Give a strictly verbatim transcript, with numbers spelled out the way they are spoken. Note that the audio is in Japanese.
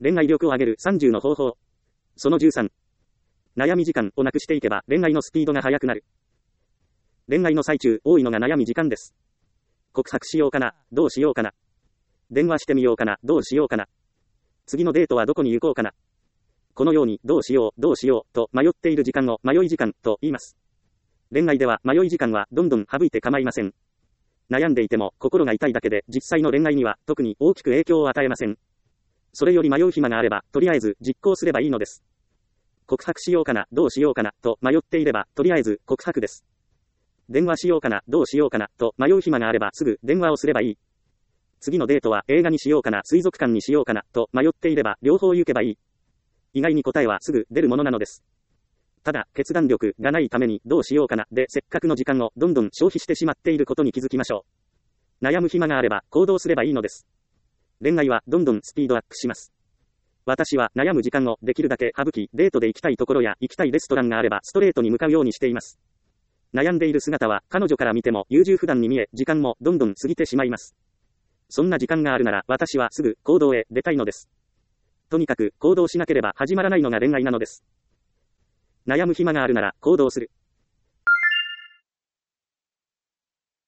恋愛力を上げるさんじゅうの方法。そのじゅうさん。悩み時間をなくしていけば恋愛のスピードが速くなる。恋愛の最中、多いのが悩み時間です。告白しようかな、どうしようかな。電話してみようかな、どうしようかな。次のデートはどこに行こうかな。このように、どうしよう、どうしよう、と迷っている時間を迷い時間と言います。恋愛では迷い時間はどんどん省いて構いません。悩んでいても心が痛いだけで実際の恋愛には特に大きく影響を与えません。それより迷う暇があれば、とりあえず実行すればいいのです。告白しようかな、どうしようかな、と迷っていれば、とりあえず告白です。電話しようかな、どうしようかな、と迷う暇があればすぐ電話をすればいい。次のデートは映画にしようかな、水族館にしようかな、と迷っていれば両方行けばいい。意外に答えはすぐ出るものなのです。ただ、決断力がないためにどうしようかなでせっかくの時間をどんどん消費してしまっていることに気づきましょう。悩む暇があれば行動すればいいのです。恋愛はどんどんスピードアップします。私は悩む時間をできるだけ省き、デートで行きたいところや行きたいレストランがあればストレートに向かうようにしています。悩んでいる姿は彼女から見ても優柔不断に見え、時間もどんどん過ぎてしまいます。そんな時間があるなら私はすぐ行動へ出たいのです。とにかく行動しなければ始まらないのが恋愛なのです。悩む暇があるなら行動する。